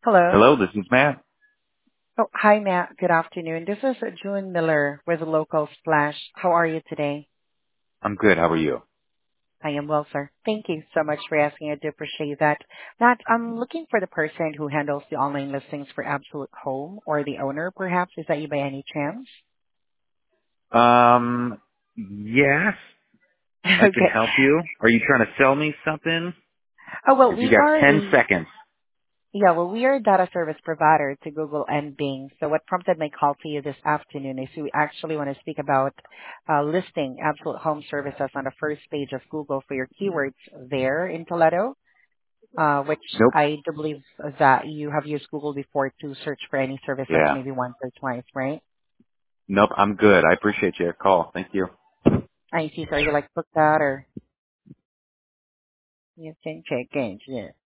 Hello. Hello, this is Matt. Oh, hi, Matt. Good afternoon. This is June Miller with Local Splash. How are you today? I'm good. How are you? I am well, sir. Thank you so much for asking. I do appreciate that. Matt, I'm looking for the person who handles the online listings for Absolute Home or the owner, perhaps. Is that you by any chance? Yes, I can Okay. help you. Are you trying to sell me something? Oh, well, Because you got 10 seconds. we are a data service provider to Google and Bing. So what prompted my call to you this afternoon is we actually want to speak about listing Absolute Home Services on the first page of Google for your keywords there in Toledo, which Nope. I do believe that you have used Google before to search for any services Yeah. maybe once or twice, right? Nope, I'm good. I appreciate your call. Thank you. I see. So you like book that or you can check in. Yeah.